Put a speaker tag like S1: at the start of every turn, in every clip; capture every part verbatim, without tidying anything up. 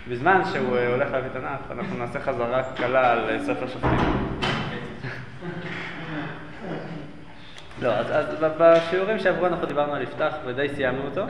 S1: בזמן שהוא הולך להביא תנ"ך, אנחנו נעשה חזרה קלה על ספר שופטים. לא, אז, אז בשיעורים שעברו אנחנו דיברנו על יפתח ודי סיימנו אותו.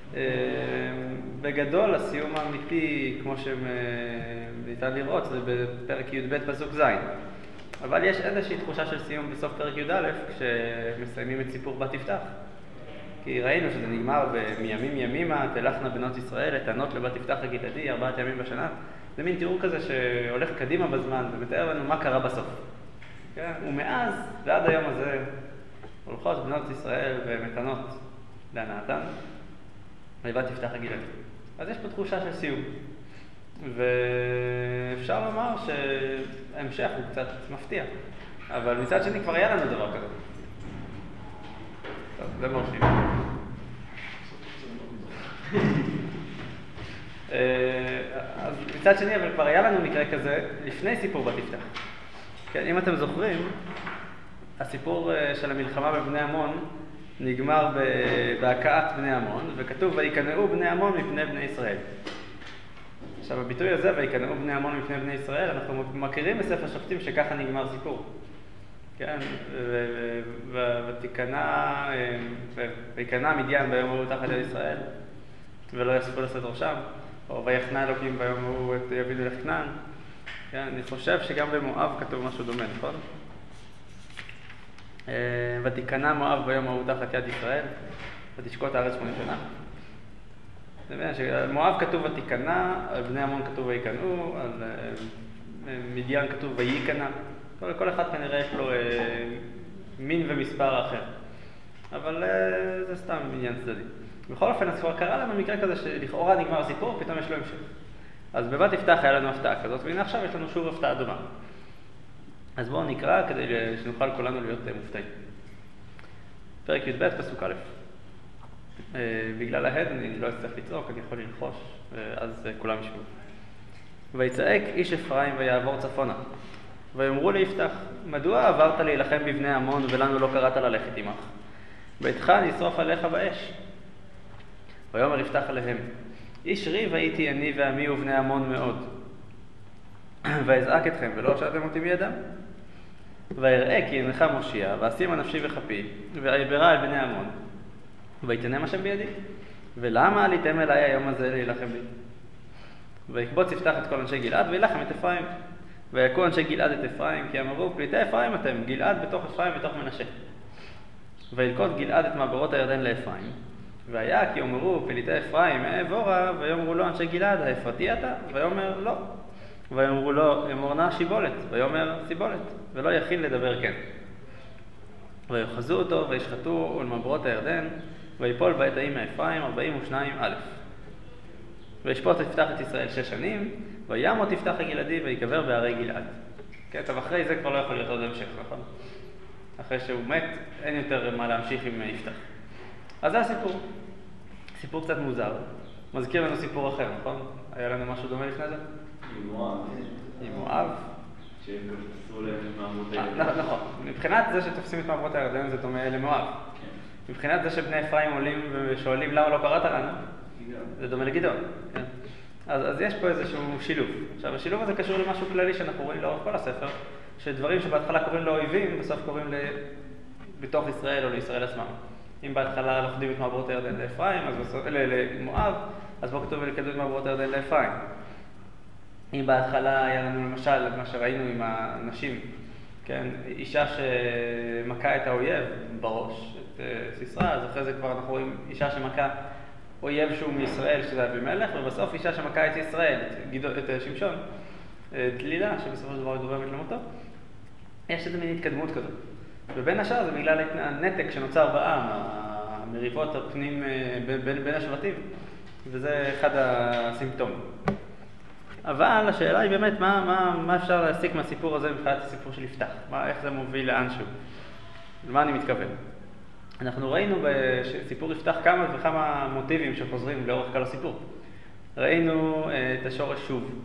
S1: בגדול, הסיום האמיתי, כמו שניתן לראות, זה בפרק י"ב פסוק ז'. אבל יש איזושהי תחושה של סיום בסוף פרק י"א, כשמסיימים את סיפור בת יפתח. כי ראינו שזה נגמר מימים ימימה, תלכנה בנות ישראל, לתענות לבת יפתח הגלעדי, ארבעת ימים בשנה. זה מין תיאור כזה שהולך קדימה בזמן ומתאר לנו מה קרה בסוף. כן? ומאז ועד היום הזה הולכות בנות ישראל ומתענות להנאתן, לבת יפתח הגלעדי. אז יש פה תחושה של סיום. ואפשר לומר שההמשך הוא קצת מפתיע. אבל מצד שני כבר היה לנו דבר כזה. טוב, זה מרשים. אז מצד שני, אבל כבר היה לנו מקרה כזה לפני סיפור בת יפתח. כן, אם אתם זוכרים, הסיפור של המלחמה בבני עמון נגמר בהכאת בני עמון, וכתוב ויקנאו בני עמון מפני בני ישראל. עכשיו, הביטוי הזה, ויקנאו בני עמון מפני בני ישראל, אנחנו מכירים בספר שופטים שככה נגמר סיפור. כן, ויקנא מדיין ביום ההוא תחת יד ישראל, ולא יספו לשאת ראשם, או ויחנא אלוקים ביום ההוא את יבינו לך כנען. כן, אני חושב שגם במואב כתוב משהו דומה, נכון? ותיקנא מואב ביום ההוא תחת יד ישראל, ותשקוט הארץ שמונים שנה. זה מבין שמואב כתוב ותיקנא, על בני עמון כתוב ויקנאו, על מדיין כתוב ויקנא. כל, כל אחד כנראה יש לו אה, מין ומספר אחר. אבל אה, זה סתם עניין צדדי. בכל אופן, אז כבר קרה לנו מקרה כזה שלכאורה נגמר הסיפור, פתאום יש לו המשך. אז בבת יפתח היה לנו הפתעה כזאת, והנה עכשיו יש לנו שוב הפתעה דומה. אז בואו נקרא כדי שנוכל כולנו להיות אה, מופתעים. פרק י"ב פסוק א'. אה, בגלל ההד אני לא אצטרך לצעוק, אני יכול ללחוש, ואז אה, כולם ישמעו. ויצעק איש אפרים ויעבור צפונה. ויאמרו ליפתח, מדוע עברת להילחם בבני עמון ולנו לא קראת ללכת עמך? ביתך נשרוף עליך באש. ויאמר יפתח עליהם, איש ריב הייתי אני ועמי ובני עמון מאוד. ואזעק אתכם ולא הושעתם אותי מידם. ויראה כי אינך מושיע, ואשימה נפשי וכפי, ואעברה אל בני עמון. ויתנם השם בידי. ולמה עליתם אליי היום הזה להילחם בי? ויקבוץ יפתח את כל אנשי גלעד וילחם את אפרים. ויקו אנשי גלעד את אפרים, כי אמרו, פליטי אפרים אתם, גלעד בתוך אפרים בתוך מנשה. וילכוד גלעד את מעברות הירדן לאפרים. והיה כי אמרו, פליטי אפרים, אעבורה, ויאמרו לו אנשי גלעד, האפרתי אתה? ויאמר, לא. ויאמרו לו, אמור נא שיבולת, ויאמר, סיבולת, ולא יכיל לדבר כן. ויוחזו אותו, וישחטו על מעברות הירדן, ויפול בעת ההיא מאפרים, ארבעים ושניים א'. וישפוט יפתח את ישראל שש שנים, וימות יפתח הגלעדי ויקבר בערי גלעד. כן, טוב, אחרי זה כבר לא יכול להיות עוד המשך, נכון? אחרי שהוא מת, אין יותר מה להמשיך עם יפתח. אז זה הסיפור. סיפור קצת מוזר. מזכיר לנו סיפור אחר, נכון? היה לנו משהו דומה לפני זה?
S2: עם מואב.
S1: עם מואב.
S2: שהם תפסו להם את מעברות הירדן.
S1: נכון. מבחינת זה שתופסים את מעברות הירדן זה דומה למואב. מבחינת זה שבני אפרים עולים ושואלים למה לא קראת לנו, זה דומה לגדעון. אז, אז יש פה איזשהו שילוב. עכשיו, השילוב הזה קשור למשהו כללי שאנחנו רואים לאורך כל הספר, שדברים שבהתחלה קוראים לאויבים, בסוף קוראים בתוך ישראל או לישראל עצמם. אם בהתחלה לוכדים את מעברות הירדן לאפרים, אז בסוף, למואב, אז בוא כתוב ולכדו את מעברות הירדן לאפרים. אם בהתחלה היה לנו למשל מה שראינו עם הנשים, כן, אישה שמכה את האויב בראש, את סיסרא, אז אחרי זה כבר אנחנו רואים אישה שמכה אויב שהוא מישראל, שזה אבימלך, ובסוף אישה שמכה את ישראל, את, גידו, את שמשון, דלילה, שבסופו של דבר גורמת למותו. יש איזו מין התקדמות כזאת. ובין השאר זה בגלל הנתק שנוצר בעם, המריבות הפנים בין, בין השבטים, וזה אחד הסימפטומים. אבל השאלה היא באמת, מה, מה, מה אפשר להסיק מהסיפור הזה מבחינת הסיפור של יפתח? מה, איך זה מוביל לאנשהו? למה אני מתכוון? אנחנו ראינו בסיפור יפתח כמה וכמה מוטיבים שחוזרים לאורך כל הסיפור. ראינו את השורש שוב,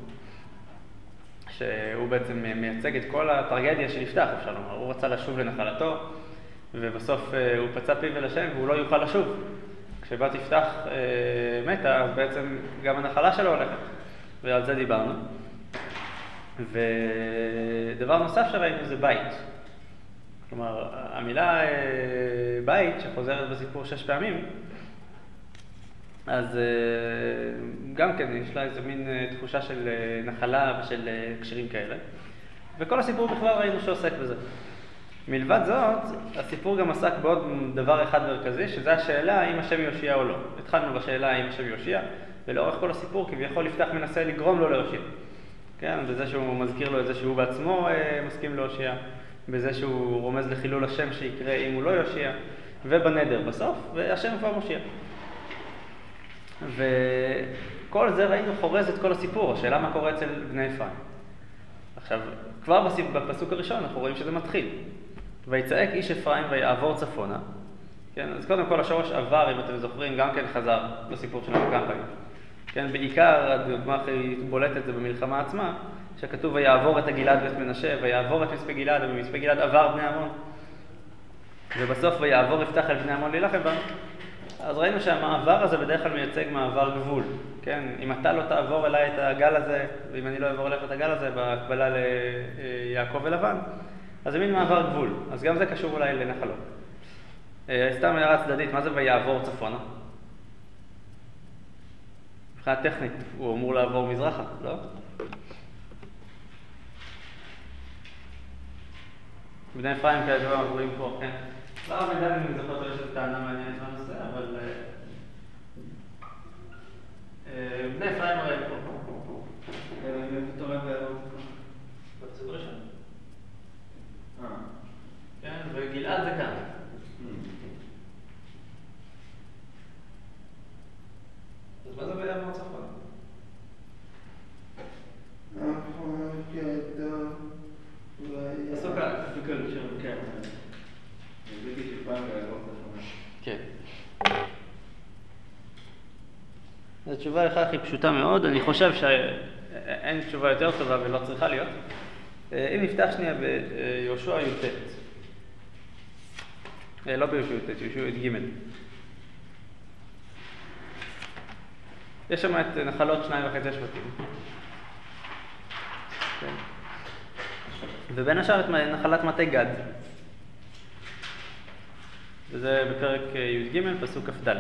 S1: שהוא בעצם מייצג את כל הטרגדיה של יפתח, אפשר לומר. הוא רצה לשוב לנחלתו, ובסוף הוא פצע פיו אל השם והוא לא יוכל לשוב. כשבת יפתח מתה, אז בעצם גם הנחלה שלו הולכת. ועל זה דיברנו. ודבר נוסף שראינו זה בית. כלומר, המילה בית שחוזרת בסיפור שש פעמים, אז גם כן יש לה איזו מין תחושה של נחלה ושל קשרים כאלה. וכל הסיפור בכלל ראינו שעוסק בזה. מלבד זאת, הסיפור גם עסק בעוד דבר אחד מרכזי, שזה השאלה האם השם יושיע או לא. התחלנו בשאלה האם השם יושיע, ולאורך כל הסיפור כביכול יפתח מנסה לגרום לו להושיע. כן, בזה שהוא מזכיר לו את זה שהוא בעצמו מסכים להושיע, בזה שהוא רומז לחילול השם שיקרה אם הוא לא יושיע, ובנדר בסוף, והשם כבר מושיע. וכל זה ראינו חורז את כל הסיפור, השאלה מה קורה אצל בני אפרים. עכשיו, כבר בפסוק הראשון אנחנו רואים שזה מתחיל. ויצעק איש אפרים ויעבור צפונה. כן, אז קודם כל השורש עבר, אם אתם זוכרים, גם כן חזר לסיפור שלנו כאן ראינו. כן, בעיקר הדוגמה הכי בולטת זה במלחמה עצמה, שכתוב ויעבור את הגלעד ואת מנשה, ויעבור את מצפה גלעד, ובמצפה גלעד עבר בני עמון. ובסוף ויעבור יפתח על בני עמון להילחם בם. אז ראינו שהמעבר הזה בדרך כלל מייצג מעבר גבול. כן, אם אתה לא תעבור אליי את הגל הזה, ואם אני לא אעבור אליך את הגל הזה, בהקבלה ליעקב ולבן, אז זה מין מעבר גבול. אז גם זה קשור אולי לנחלות. סתם הערה צדדית, מה זה ויעבור צפונה? מבחינה טכנית, הוא אמור לעבור מזרחה, לא? בני אפרים כידוע עבורים פה, כן? לא הרבה דברים אני זוכר שיש את טענה מעניינת בנושא, אבל בני אפרים הרי פה. אתה רואה בפסוק ראשון. כן, וגלעד זה כאן. אז מה זה ויעבור צפונה? פסוק א'.
S2: פסוק ראשון, כן. זה כשפעם ויעבור צפונה.
S1: כן. התשובה לכך היא פשוטה מאוד. אני חושב שאין תשובה יותר טובה ולא צריכה להיות. אם נפתח שנייה ביהושע י"ט. לא ביהושע י"ט, יהושע י"ג. יש שם את נחלות שניים וחצי שבטים. כן. ובין השאר את נחלת מטה גד. וזה בפרק י"ג, פסוק כ"ד.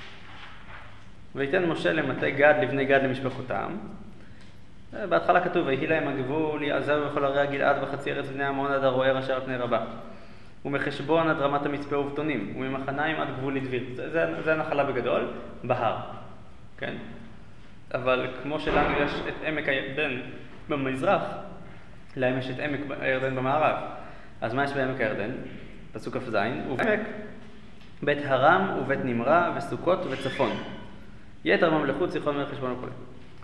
S1: ויתן משה למטה גד לבני גד למשפחותם. בהתחלה כתוב, ויהי להם הגבול, יעזב בכל ערי הגלעד וחצי ארץ בני עמון עד הרוער אשר על פני רבה. ומחשבון עד רמת המצפה ובטונים, וממחניים עד גבול לדביר. זה, זה, זה הנחלה בגדול, בהר. כן? אבל כמו שלנו יש את עמק הירדן במזרח, להם יש את עמק הירדן במערב. אז מה יש בעמק הירדן? פסוק כ"ז, ובעמק בית הרם ובית נמרה וסוכות וצפון. יתר ממלכות סיחון מלך חשבון וכו'.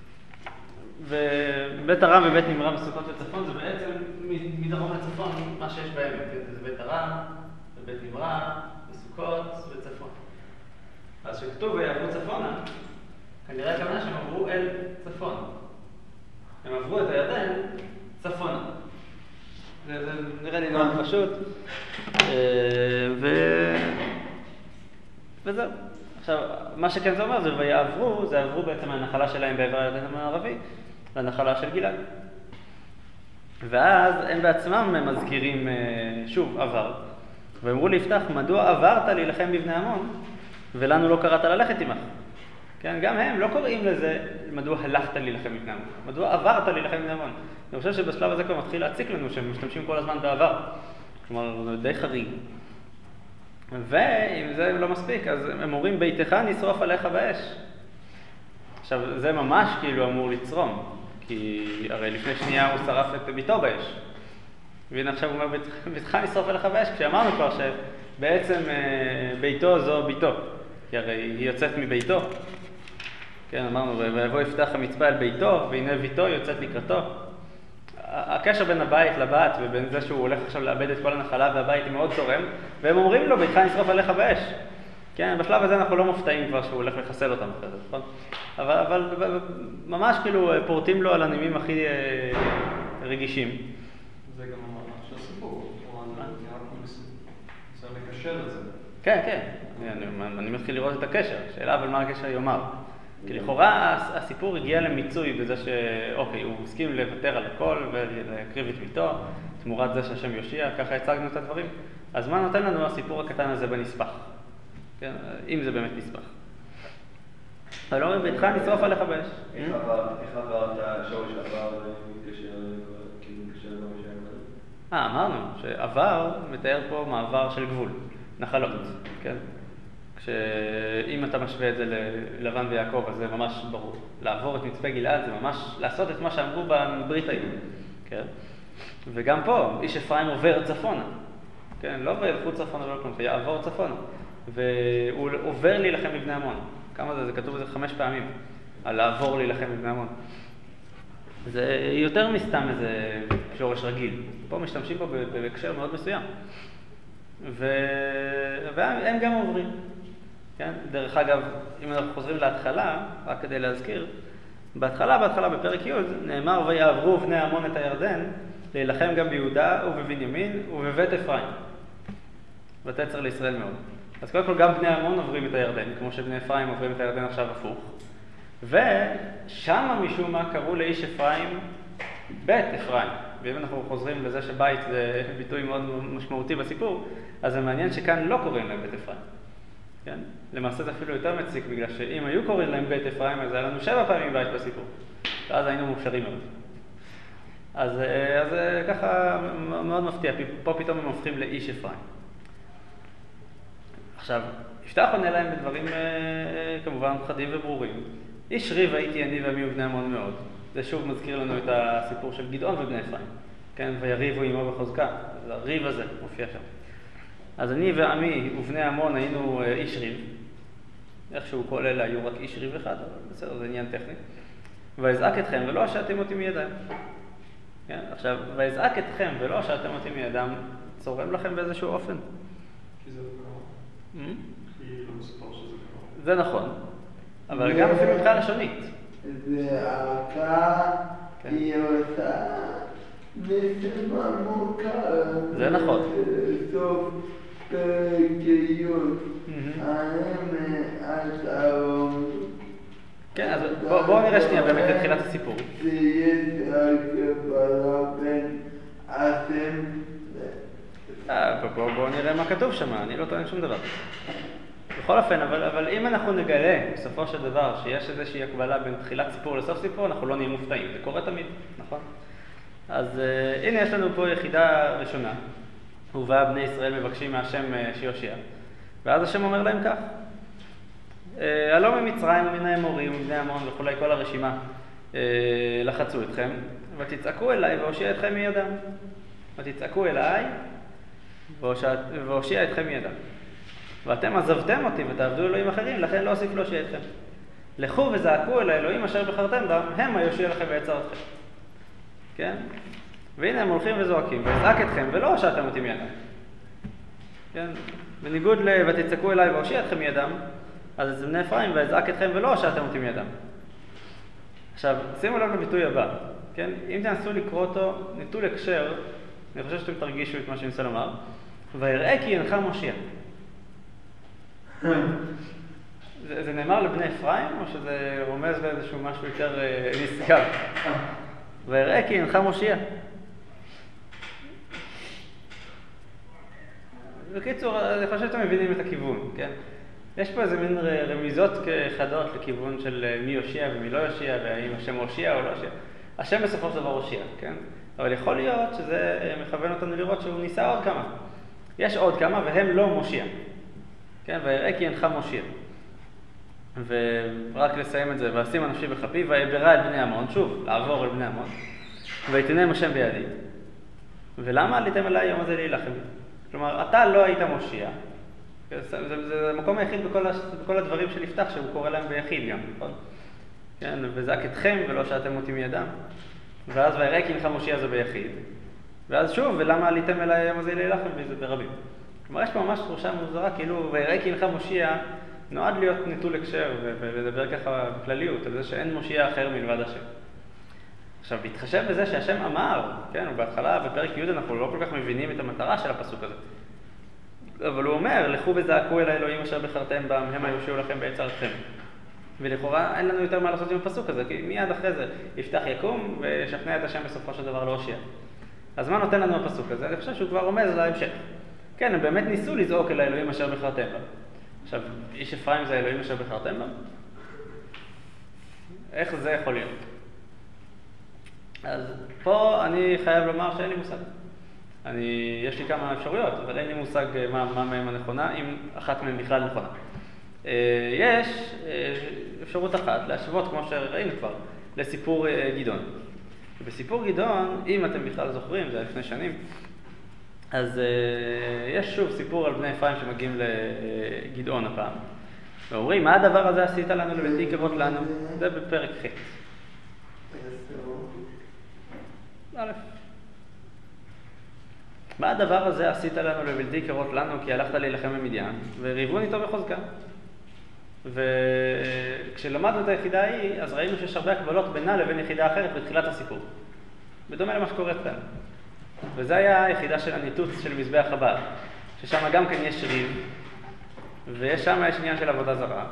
S1: ובית הרם ובית נמרה וסוכות וצפון זה בעצם מדרום לצפון מה שיש בעמק. זה בית הרם ובית נמרה וסוכות וצפון. אז שכתוב ויעברו צפונה, כנראה הכוונה שהם עברו אל צפון. הם עברו את הירדן צפונה. זה, זה נראה לי נורא פשוט. ו... וזהו. עכשיו, מה שכן זה אומר זה ויעברו, זה עברו בעצם מהנחלה שלהם בעבר הירדן המערבי לנחלה של גלעד. ואז הם בעצמם מזכירים שוב עבר. ואמרו לי, יפתח, מדוע עברת להילחם בבני עמון ולנו לא קראת ללכת עמך? כן, גם הם לא קוראים לזה מדוע הלכת להילחם בבני עמון, מדוע עברת להילחם בבני עמון. אני חושב שבשלב הזה כבר מתחיל להציק לנו שהם משתמשים כל הזמן בעבר. כלומר, די חריג. ואם זה לא מספיק, אז הם אומרים, ביתך נשרוף עליך באש. עכשיו, זה ממש כאילו אמור לצרום, כי הרי לפני שנייה הוא שרף את ביתו באש. והנה עכשיו הוא אומר, ביתך נשרוף עליך באש, כשאמרנו כבר שבעצם ביתו זו ביתו, כי הרי היא יוצאת מביתו. כן, אמרנו, ויבוא יפתח המצפה על ביתו, והנה ביתו יוצאת לקראתו. הקשר בין הבית לבת ובין זה שהוא הולך עכשיו לאבד את כל הנחלה והבית היא מאוד צורם, והם אומרים לו, ביתך נשרוף עליך באש. כן, בשלב הזה אנחנו לא מופתעים כבר שהוא הולך לחסל אותם אחרי זה, נכון? אבל, אבל ממש כאילו פורטים לו על הנימים הכי רגישים.
S3: זה גם המהלך של הסיפור, צריך לקשר את זה.
S1: כן, כן, אני, אני מתחיל לראות את הקשר, שאלה אבל מה הקשר יאמר. כי לכאורה הסיפור הגיע למיצוי בזה שאוקיי, הוא הסכים לוותר על הכל ולהקריב את ביתו, תמורת זה שהשם יושיע, ככה הצגנו את הדברים. אז מה נותן לנו הסיפור הקטן הזה בנספח? כן? אם זה באמת נספח. אבל אומרים, ביתך נשרוף עליך באש.
S2: איך עבר את השורש עבר ומתקשר למשה הקודם?
S1: אה, אמרנו שעבר מתאר פה מעבר של גבול, נחלות, כן? שאם אתה משווה את זה ללבן ויעקב, אז זה ממש ברור. לעבור את מצפה גלעד זה ממש לעשות את מה שאמרו בברית היום, כן? וגם פה, איש אפרים עובר צפונה, כן? לא וילכו צפונה ולא כלום, יעבור צפונה. והוא עובר להילחם לבני עמון. כמה זה? זה כתוב בזה חמש פעמים, על לעבור להילחם לבני עמון. זה יותר מסתם איזה שורש רגיל. פה משתמשים פה בהקשר מאוד מסוים. ו... והם גם עוברים. כן? דרך אגב, אם אנחנו חוזרים להתחלה, רק כדי להזכיר, בהתחלה, בהתחלה בפרק י' נאמר ויעברו בני עמון את הירדן, להילחם גם ביהודה ובבנימין ובבית אפרים. ותצר לישראל מאוד. אז קודם כל גם בני עמון עוברים את הירדן, כמו שבני אפרים עוברים את הירדן עכשיו הפוך. ושם משום מה קראו לאיש אפרים בית אפרים. ואם אנחנו חוזרים לזה שבית זה ביטוי מאוד משמעותי בסיפור, אז זה מעניין שכאן לא קוראים להם בית אפרים. כן? למעשה זה אפילו יותר מציק, בגלל שאם היו קוראים להם בית אפרים, אז היה לנו שבע פעמים בית בסיפור. ואז היינו מאושרים מאוד. אז, אז ככה מאוד מפתיע, פה פתאום הם הופכים לאיש אפרים. עכשיו, יפתח עונה להם בדברים כמובן חדים וברורים. איש ריב הייתי אני ועמי ובני עמון מאוד. זה שוב מזכיר לנו את הסיפור של גדעון ובני אפרים. כן, ויריבו עמו בחוזקה. אז הריב הזה מופיע שם. אז אני ועמי ובני עמון היינו איש ריב. איכשהו כל אלה היו רק איש ריב אחד, אבל בסדר, זה עניין טכני. ויזעק אתכם ולא השעתם אותי מידיים. כן, עכשיו, ויזעק אתכם ולא השעתם אותי מידם, צורם לכם באיזשהו אופן.
S3: כי זה קרה. כי לא מספר שזה קרה.
S1: זה נכון, אבל גם אפילו מבחינה לשונית.
S4: זעקה היא עושה נשמה מוכר.
S1: זה נכון.
S4: סוף פרקיות. האם השערון.
S1: כן, אז בואו נראה שנייה באמת את תחילת הסיפור.
S4: שיש הקבלה בין אתם
S1: בואו נראה מה כתוב שם, אני לא טוען שום דבר. בכל אופן, אבל, אבל אם אנחנו נגלה בסופו של דבר שיש איזושהי הקבלה בין תחילת סיפור לסוף סיפור, אנחנו לא נהיה מופתעים. זה קורה תמיד, נכון? אז uh, הנה יש לנו פה יחידה ראשונה. ובא בני ישראל מבקשים מהשם uh, שיושיע. ואז השם אומר להם כך. Uh, הלא ממצרים ומן האמורים ובני עמון וכולי, כל הרשימה uh, לחצו אתכם, ותצעקו אליי והושיע אתכם מידם. ותצעקו אליי והושיע אתכם מידם. ואתם עזבתם אותי ותעבדו אלוהים אחרים, לכן לא אוסיף להושיע אתכם. לכו וזעקו אל האלוהים אשר בחרתם בם, הם היושיע לכם ויצר אתכם. כן? והנה הם הולכים וזועקים, ויזעק אתכם ולא הושעתם אותי מידם. כן? בניגוד ל... ותצעקו אליי והושיע אתכם מידם, אז זה בני אפרים ויזעק אתכם ולא הושעתם אותי מידם. עכשיו, שימו לב לביטוי הבא. כן? אם תנסו לקרוא אותו, נטול הקשר, אני חושב שאתם תרגישו את מה שאני רוצה לומר. ויראה כי אינך מושיע. זה, זה נאמר לבני אפרים, או שזה רומז לאיזשהו משהו יותר אה, נשגב? ויראה כי אינך מושיע. בקיצור, אני חושב שאתם מבינים את הכיוון, כן? יש פה איזה מין רמיזות חדות לכיוון של מי יושיע ומי לא יושיע, והאם השם מושיע או לא יושיע. השם בסופו של דבר הושיע, כן? אבל יכול להיות שזה מכוון אותנו לראות שהוא ניסה עוד כמה. יש עוד כמה והם לא מושיע. כן? ויראה כי אינך מושיע. ורק לסיים את זה, ואשים הנפשי בכפי, ויברא אל בני עמון, שוב, לעבור אל בני עמון, ויתנם השם בידי. ולמה עליתם אליי היום הזה להילחם? כלומר, אתה לא היית מושיע. זה, זה, זה המקום היחיד בכל, בכל הדברים של יפתח, שהוא קורא להם ביחיד גם, נכון? כן? וזעק אתכם ולא שאתם אותי מידם. ואז ויראה כי אינך מושיע זה ביחיד. ואז שוב, ולמה עליתם אליי היום הזה להילחם? וזה ברבים. כלומר, יש פה ממש תחושה מוזרה, כאילו, ויראה כי אינך מושיע, נועד להיות נטול הקשר, ולדבר ככה בכלליות, על זה שאין מושיע אחר מלבד השם. עכשיו, בהתחשב בזה שהשם אמר, כן, ובהתחלה, בפרק י' אנחנו לא כל כך מבינים את המטרה של הפסוק הזה. אבל הוא אומר, לכו וזעקו אל האלוהים אשר בחרתם בם, הם היושיעו לכם בעצרתכם. ולכאורה אין לנו יותר מה לעשות עם הפסוק הזה, כי מיד אחרי זה יפתח יקום וישכנע את השם בסופו של דבר להושיע. אז מה נותן לנו הפסוק הזה? אני חושב שהוא כבר רומז להמשך. כן, הם באמת ניסו לזעוק אל האלוהים אשר בחרתם בם. עכשיו, איש אפרים זה האלוהים אשר בחרתם בם? איך זה יכול להיות? אז פה אני חייב לומר שאין לי מושג. אני, יש לי כמה אפשרויות, אבל אין לי מושג מה, מה מהם הנכונה, אם אחת מהם בכלל נכונה. יש אפשרות אחת להשוות, כמו שראינו כבר, לסיפור גדעון. בסיפור גדעון, אם אתם בכלל זוכרים, זה היה לפני שנים, אז יש שוב סיפור על בני אפרים שמגיעים לגדעון הפעם. ואומרים, מה הדבר הזה עשית לנו לבלתי קרות לנו? זה בפרק ח'. א', מה הדבר הזה עשית לנו לבלתי קרות לנו כי הלכת להילחם במדיין וריבון איתו בחוזקה? וכשלמדנו את היחידה ההיא, אז ראינו שיש הרבה הקבלות בינה לבין יחידה אחרת בתחילת הסיפור. בדומה למה שקורה כאן. וזה היה היחידה של הניתוץ של מזבח הבעל, ששם גם כן יש ריב, ושם יש עניין של עבודה זרה,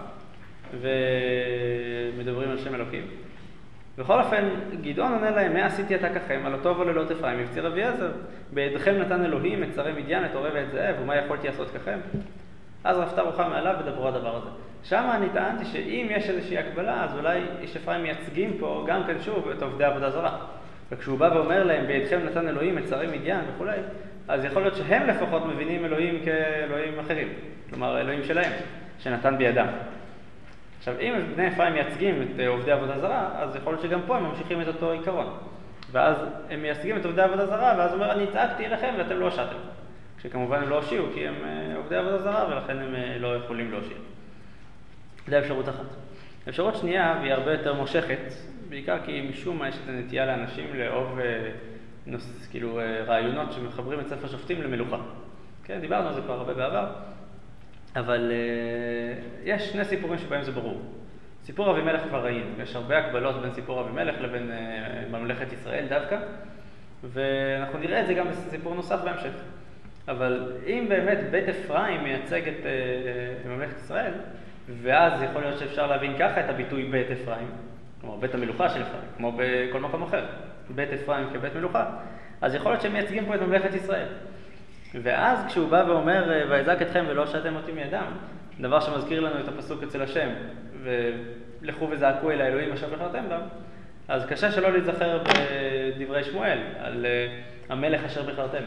S1: ומדברים על שם אלוקים. בכל אופן, גדעון עונה להם, מה עשיתי אתה ככם, על אותו ולילות אפרים, מבציר אביעזר. בידכם נתן אלוהים את שרי מדיין, את עורב ואת זאב, ומה יכולתי לעשות ככם? אז רפתה רוחה מעליו ודברו הדבר הזה. שם אני טענתי שאם יש איזושהי הקבלה, אז אולי איש אפרים מייצגים פה גם כן שוב את עובדי עבודה זרה. וכשהוא בא ואומר להם, בידכם נתן אלוהים את שרי מדיין וכו', אז יכול להיות שהם לפחות מבינים אלוהים כאלוהים אחרים. כלומר, אלוהים שלהם, שנתן בידם. עכשיו, אם בני אפרים מייצגים את עובדי עבודה זרה, אז יכול להיות שגם פה הם ממשיכים את אותו עיקרון. ואז הם מייצגים את עובדי עבודה זרה, ואז הוא אומר, אני צעקתי אליכם ואתם לא הושעתם. כשכמובן הם לא הושיעו, כי הם עובדי עבודה זרה, ולכן הם לא יכולים להושיע. זה אפשרות אחת. אפשרות שנייה, והיא הרבה יותר מושכת, בעיקר כי משום מה יש את הנטייה לאנשים לאהוב נוס, כאילו, רעיונות שמחברים את ספר שופטים למלוכה. כן, דיברנו על זה כבר הרבה בעבר. אבל uh, יש שני סיפורים שבהם זה ברור. סיפור אבימלך כבר ראינו, יש הרבה הקבלות בין סיפור אבימלך לבין uh, ממלכת ישראל דווקא, ואנחנו נראה את זה גם בסיפור נוסף בהמשך. אבל אם באמת בית אפרים מייצג את uh, ממלכת ישראל, ואז יכול להיות שאפשר להבין ככה את הביטוי בית אפרים, כלומר בית המלוכה של אפרים, כמו בכל מקום אחר, בית אפרים כבית מלוכה, אז יכול להיות שהם מייצגים פה את ממלכת ישראל. ואז כשהוא בא ואומר, ויזעק אתכם ולא הושעתם אותי מידם, דבר שמזכיר לנו את הפסוק אצל השם, ולכו וזעקו אל האלוהים אשר בחרתם בם, אז קשה שלא להיזכר בדברי שמואל, על המלך אשר בחרתם.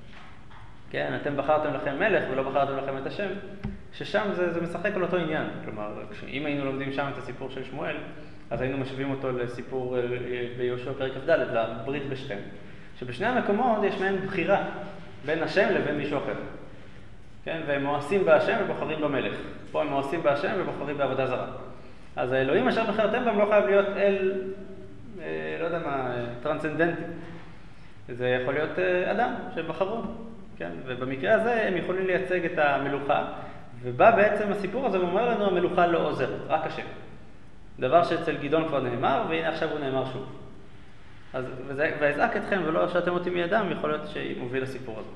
S1: כן, אתם בחרתם לכם מלך ולא בחרתם לכם את השם, ששם זה, זה משחק על אותו עניין. כלומר, אם היינו לומדים שם את הסיפור של שמואל, אז היינו משווים אותו לסיפור ביהושע פרק כ"ד, לברית בשכם, שבשני המקומות יש מהם בחירה. בין השם לבין מישהו אחר. כן? והם מואסים בהשם ובוחרים במלך. פה הם מואסים בהשם ובוחרים בעבודה זרה. אז האלוהים אשר בחרתם בהם לא חייב להיות אל, אה, לא יודע מה, טרנסצנדנטי. זה יכול להיות אה, אדם שבחרו. כן? ובמקרה הזה הם יכולים לייצג את המלוכה, ובא בעצם הסיפור הזה ואומר לנו, המלוכה לא עוזרת, רק השם. דבר שאצל גדעון כבר נאמר, והנה עכשיו הוא נאמר שוב. אז, ויזעק אתכם ולא הושעתם אותי מידם, יכול להיות שהיא מוביל לסיפור הזה.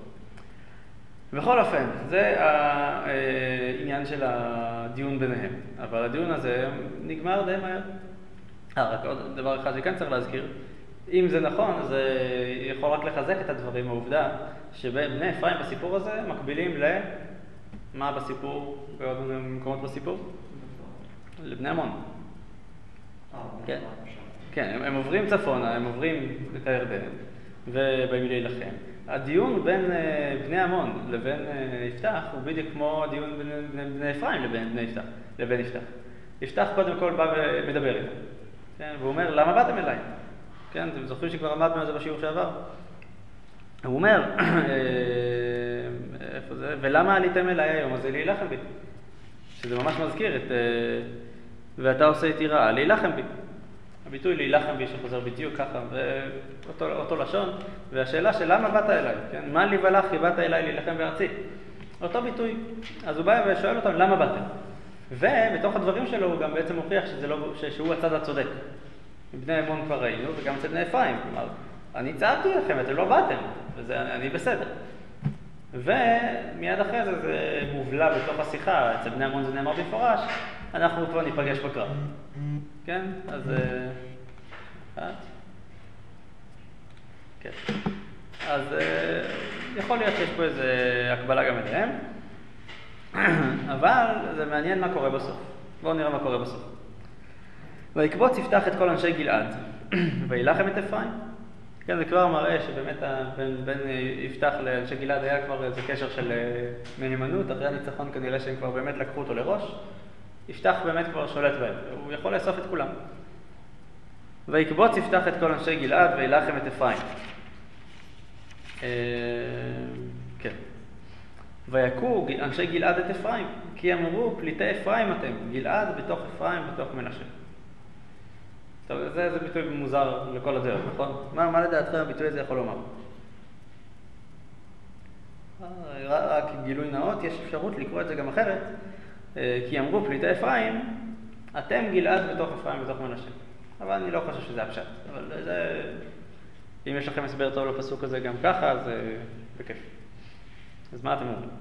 S1: בכל אופן, זה העניין של הדיון ביניהם. אבל הדיון הזה נגמר די מהר. אה, רק עוד דבר אחד שכן צריך להזכיר. אם זה נכון, זה יכול רק לחזק את הדברים, העובדה שבני אפרים בסיפור הזה מקבילים למה בסיפור, בעוד מקומות בסיפור? לבני עמון. כן. כן, הם, הם עוברים צפונה, הם עוברים את הירדן, ובאים להילחם. הדיון בין uh, בני עמון לבין uh, יפתח הוא בדיוק כמו הדיון בין בני, בני אפרים לבין בני יפתח, לבין יפתח. יפתח קודם כל בא ומדבר איתם, כן? והוא אומר, למה באתם אליי? כן, אתם זוכרים שכבר עמדנו על זה בשיעור שעבר? הוא אומר, איפה זה? ולמה עליתם אליי היום? אז זה להילחם בי. שזה ממש מזכיר את, uh, ואתה עושה איתי רעה, להילחם בי. הביטוי להילחם בי שחוזר בדיוק ככה, ואותו אותו לשון, והשאלה של למה באת אליי, כן? מה לי ולך כי באת אליי להילחם בארצי? אותו ביטוי. אז הוא בא ושואל אותם, למה באתם? ובתוך הדברים שלו הוא גם בעצם מוכיח שזה לא, שהוא הצד הצודק. בני עמון כבר ראינו, וגם אצל בני אפרים. כלומר, אני צעקתי לכם, אתם לא באתם, וזה, אני בסדר. ומיד אחרי זה זה מובלע בתוך השיחה, אצל בני עמון זה נאמר במפורש, אנחנו כבר ניפגש בקרב. כן? אז... כן. אז יכול להיות שיש פה איזו הקבלה גם אליהם, אבל זה מעניין מה קורה בסוף. בואו נראה מה קורה בסוף. ויקבוץ יפתח את כל אנשי גלעד, וילחם את אפרים. כן, זה כבר מראה שבאמת בין, בין יפתח לאנשי גלעד היה כבר איזה קשר של מהימנות, אחרי הניצחון כנראה שהם כבר באמת לקחו אותו לראש. יפתח באמת כבר שולט בהם, הוא יכול לאסוף את כולם. ויקבוץ יפתח את כל אנשי גלעד וילחם את אפרים. כן. ויכו אנשי גלעד את אפרים, כי אמרו פליטי אפרים אתם, גלעד בתוך אפרים בתוך מנשה. טוב, זה, זה ביטוי מוזר לכל הדרך, נכון? מה, מה לדעתכם הביטוי הזה יכול לומר? רק גילוי נאות, יש אפשרות לקרוא את זה גם אחרת, כי אמרו פליטי אפרים, אתם גלעד בתוך אפרים בתוך מנשה. אבל אני לא חושב שזה הפשט. אבל זה... אם יש לכם הסבר טוב לפסוק הזה גם ככה, אז זה בכיף. אז מה אתם אומרים?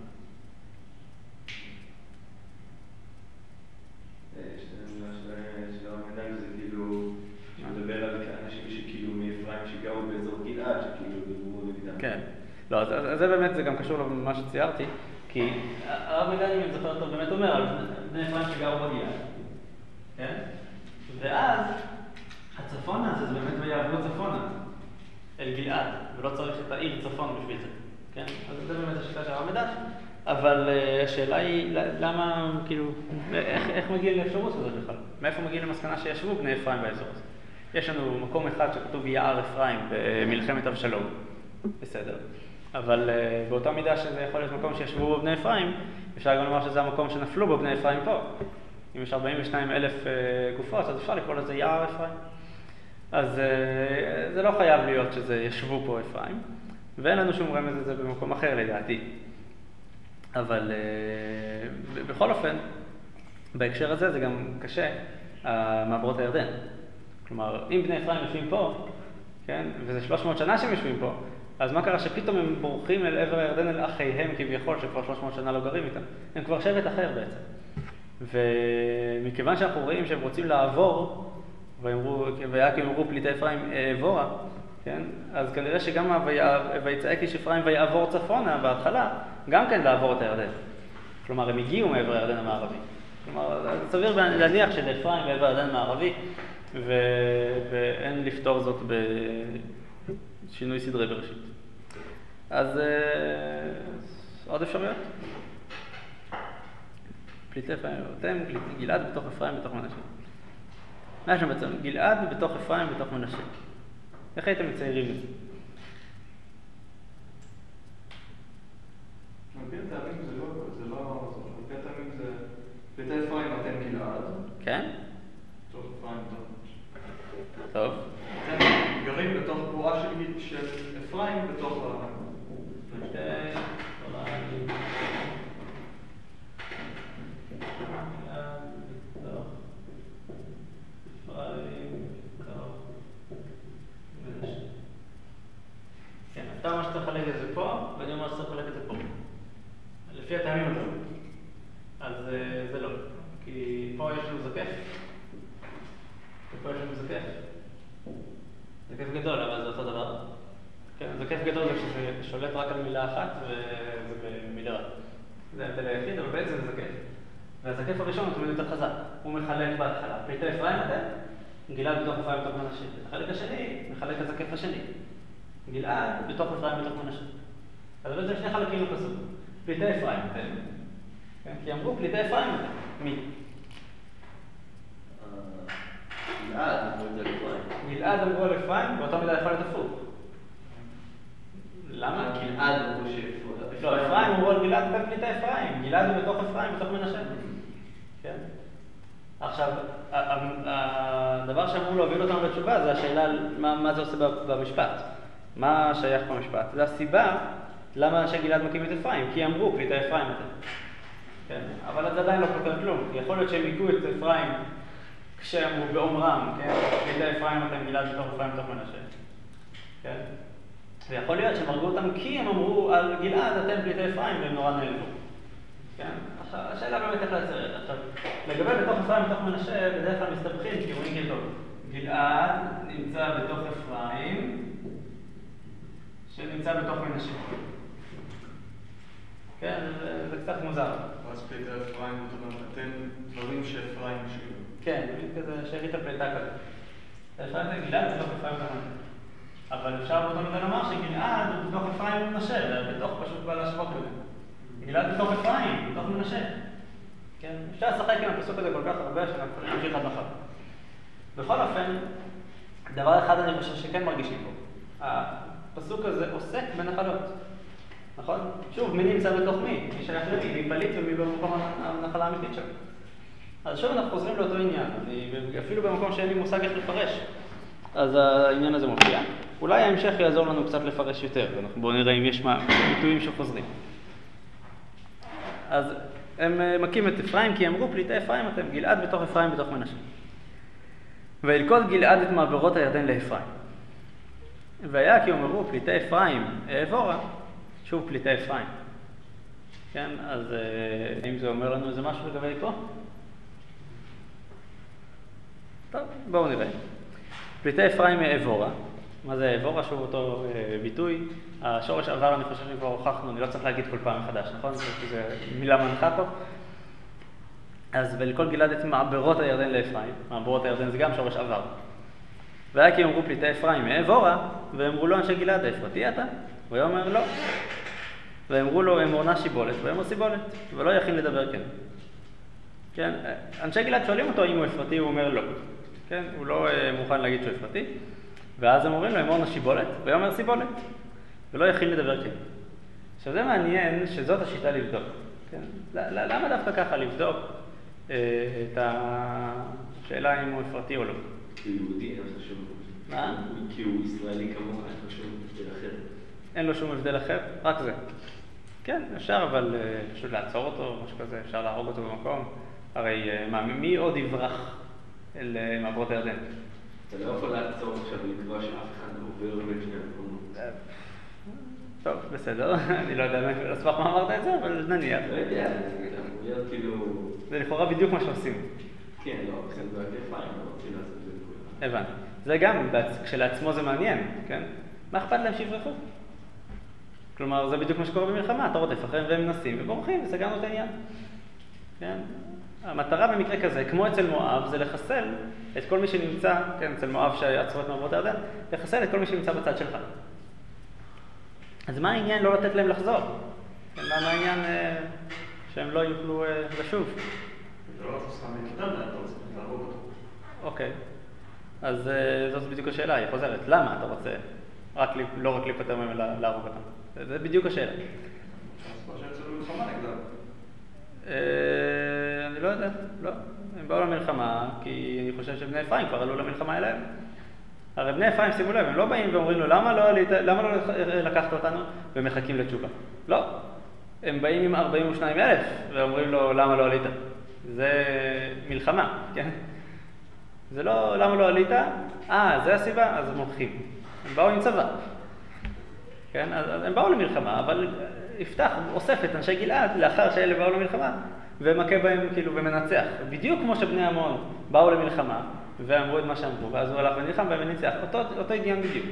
S1: כן. לא, אז זה באמת, זה גם קשור למה שציירתי, כי הרב מדן, אם אני זוכר טוב, באמת אומר על בני אפרים שגרו בגלעד. כן? ואז הצפון הזה, זה באמת ויעברו צפונה אל גלעד, ולא צריך את העיר צפון בשביל זה. כן? אז זה באמת השיטה של הרב מדן. אבל השאלה היא, למה, כאילו, איך, איך מגיעים לאפשרות הזאת בכלל? מאיפה מגיעים למסקנה שישבו בני אפרים באזור הזה? יש לנו מקום אחד שכתוב יער אפרים במלחמת אבשלום. בסדר. אבל uh, באותה מידה שזה יכול להיות מקום שישבו בו בני אפרים, אפשר גם לומר שזה המקום שנפלו בו בני אפרים פה. אם יש ארבעים ושניים אלף uh, גופות, אז אפשר לקרוא לזה יער אפרים. אז uh, זה לא חייב להיות שזה ישבו פה אפרים, ואין לנו שום רמז לזה במקום אחר לדעתי. אבל uh, בכל אופן, בהקשר הזה זה גם קשה, uh, מעברות הירדן. כלומר, אם בני אפרים יושבים פה, כן, וזה שלוש מאות שנה שהם יושבים פה, אז מה קרה שפתאום הם בורחים אל עבר הירדן אל אחיהם כביכול, שכבר שלוש מאות שנה לא גרים איתם? הם כבר שבט אחר בעצם. ומכיוון שאנחנו רואים שהם רוצים לעבור, ואמרו, והיה כי אמרו פליטי אפרים עבורה, כן? אז כנראה שגם ויצעק איש אפרים ויעבור צפונה בהתחלה, גם כן לעבור את הירדן. כלומר, הם הגיעו מעבר הירדן המערבי. כלומר, סביר להניח שלאפרים בעבר הירדן המערבי, ו... ואין לפתור זאת בשינוי סדרי בראשית. אז עוד אפשרויות? פליטי אפרים, אתם גלעד בתוך אפרים בתוך מנשה. מה יש שם בעצם? גלעד בתוך אפרים בתוך מנשה. איך הייתם מציירים את זה?
S3: מבין טעמים זה לא, זה לא, מבין טעמים זה פליטי אפרים אתם גלעד. כן? בתוך אפרים בתוך מנשה.
S1: טוב.
S3: אתם גרים בתוך בועה של אפרים בתוך ה...
S1: פליטי אפרים... כן, אתה אומר שצריך לחלק את זה פה, ואני אומר שצריך לחלק את זה פה. לפי הטעמים הזה. אז זה לא. כי פה יש לנו זקף, ופה יש לנו זקף. זקף גדול, אבל זה אותו דבר. כן, זקף גדול זה שזה שולט רק על מילה אחת, וזה במילה רע. זה ההבדל היחיד, אבל בעצם זה זקף. והזקף הראשון הוא תמיד יותר חזק. הוא מחלק בהתחלה. פליטי אפרים אתם? גלעד בתוך אפרים בתוך מנשה. החלק השני מחלק הזקף השני. גלעד בתוך אפרים בתוך מנשה. אז בעצם שני חלקים לפסוק. פליטי אפרים אתם. כי אמרו פליטי אפרים אתם. מי?
S2: גלעד אמרו את זה לפריים.
S1: גלעד אמרו על אפרים, באותה מידה יכול להיות הפוך. למה?
S2: גלעד אמרו שאפרים.
S1: לא, אפרים אמרו על גלעד בין פליטי אפרים. גלעד הוא בתוך אפרים בתוך מנשה. כן? עכשיו, הדבר שאמרו להוביל אותנו לתשובה זה השאלה מה, מה זה עושה במשפט. מה שייך במשפט? זה הסיבה למה אנשי גלעד מקים את אפרים, כי אמרו פליטי אפרים אתם. כן? אבל זה עדיין לא פותר כלום, כי יכול להיות שהם היכו את אפרים כשאמרו באומרם, כן? פליטי אפרים אתם גלעד בתוך אפרים בתוך מנשה. כן? ויכול להיות שהם הרגו אותם כי הם אמרו על גלעד, אתם פליטי אפרים, והם נורא נעלבו. כן? עכשיו, השאלה באמת איך להצר את זה. עכשיו, לגבי בתוך אפרים, בתוך מנשה, בדרך כלל מסתבכים, כי רואים כאילו, גלעד נמצא בתוך אפרים, שנמצא בתוך מנשה. כן, זה, זה קצת מוזר.
S3: ואז פליטי אפרים, זאת אומרת, אתם דברים שאפרים משאירו.
S1: כן, כזה שארית הפליטה כזה. אפרים זה גלעד בתוך אפרים בתוך מנשה. אבל אפשר באותו מידה לומר שגלעד הוא בתוך אפרים ומנשה, ובתוך פשוט בא להשוות לזה. גלעד בתוך אפרים, בתוך מנשה. כן? אפשר לשחק עם הפסוק הזה כל כך הרבה שאנחנו יכולים להמשיך עד מחר. בכל אופן, דבר אחד אני חושב שכן מרגישים פה. הפסוק הזה עוסק בנחלות. נכון? שוב, מי נמצא בתוך מי? מי שייך למי? מי פליט ומי במקום הנחלה האמיתית שלו. אז שוב אנחנו חוזרים לאותו עניין. אני, אפילו במקום שאין לי מושג איך לפרש. אז העניין הזה מופיע. אולי ההמשך יעזור לנו קצת לפרש יותר. בואו נראה אם יש ביטויים שחוזרים. אז הם מכים את אפרים כי אמרו פליטי אפרים אתם, גלעד בתוך אפרים בתוך מנשה. וילכוד גלעד את מעברות הירדן לאפרים. והיה כי אמרו פליטי אפרים אעבורה, שוב פליטי אפרים. כן, אז אם זה אומר לנו איזה משהו לגבי פה? טוב, בואו נראה. פליטי אפרים אעבורה. מה זה אעבורה? שוב אותו אה, ביטוי. השורש עבר, אני חושב שכבר הוכחנו, אני לא צריך להגיד כל פעם מחדש, נכון? זו מילה מנחה פה. אז ולכל גלעד את מעברות הירדן לאפרים. מעברות הירדן זה גם שורש עבר. והיה כי אמרו פליטי אפרים אעבורה, ואמרו לו אנשי גלעד, אפרתי אתה? והוא אומר לא. ואמרו לו אמורנה שיבולת, ואמר סיבולת, ולא יכין לדבר כן. כן, אנשי גלעד שואלים אותו אם הוא אפרתי, הוא אומר לא. כן, הוא לא מוכן להגיד שהוא אפרתי. ואז הם אומרים לו, אמורנה שיבולת, ויאמר סיבולת, ולא יכין לדבר כן. עכשיו זה מעניין שזאת השיטה לבדוק. כן? למה דווקא ככה לבדוק את השאלה אם הוא אפרתי או לא?
S2: כי הוא יהודי, אין לך שום...
S1: מה?
S2: כי הוא ישראלי כמוך, אין לך שום הבדל אחר.
S1: אין לו שום הבדל אחר? רק זה. כן, אפשר אבל פשוט לעצור אותו, משהו כזה, אפשר להרוג אותו במקום. הרי מה, מי עוד יברח אל מעברות הירדן?
S2: אתה לא יכול לעצור עכשיו ולקבוע שאף אחד לא עובר בין שני המקומות.
S1: טוב, בסדר, אני לא יודע לסמך מה אמרת את זה, אבל נניח.
S2: לא יודע, זה אמור להיות כאילו...
S1: זה לכאורה בדיוק מה שעושים.
S2: כן, לא, זה רק לפעמים, לא רוצים לעשות את זה לכולם.
S1: הבנתי. זה גם, כשלעצמו זה מעניין, כן? מה אכפת להם שיברחו? כלומר, זה בדיוק מה שקורה במלחמה, אתה רודף אחריהם והם מנסים ובורחים, וסגרנו את העניין. כן? המטרה במקרה כזה, כמו אצל מואב, זה לחסל את כל מי שנמצא, כן, אצל מואב שעצרו את מעברות הירדן, לחסל את כל מי שנמצא בצד שלך. אז מה העניין לא לתת להם לחזור? כן, מה העניין אה, שהם לא יוכלו אה, לשוב?
S3: זה לא סתם להתקדם להם, אתה רוצה להרוג אותו.
S1: אוקיי. אז אה, זאת בדיוק השאלה, היא חוזרת. למה אתה רוצה רק, לא רק להיפטר מהם אלא להרוג אותם? זה, זה בדיוק השאלה.
S3: אז מה שיצאו למלחמה נגדם?
S1: אני לא יודע, לא. הם באו למלחמה, כי אני חושב שבני אפרים כבר עלו למלחמה אליהם. הרי בני אפרים, שימו לב, הם לא באים ואומרים לו, למה לא, למה לא לקחת אותנו? ומחכים לתשובה. לא. הם באים עם ארבעים ושניים אלף, ואומרים לו, למה לא עלית? זה מלחמה, כן? זה לא, למה לא עלית? אה, זה הסיבה? אז הם הולכים. הם באו עם צבא. כן? אז הם באו למלחמה, אבל יפתח, אוסף את אנשי גלעד לאחר שאלה באו למלחמה, ומכה בהם כאילו ומנצח. בדיוק כמו שבני עמון באו למלחמה, ואמרו את מה שאמרו, ואז הוא הלך ונלחם בהם וניצח. אותו, אותו עניין בדיוק.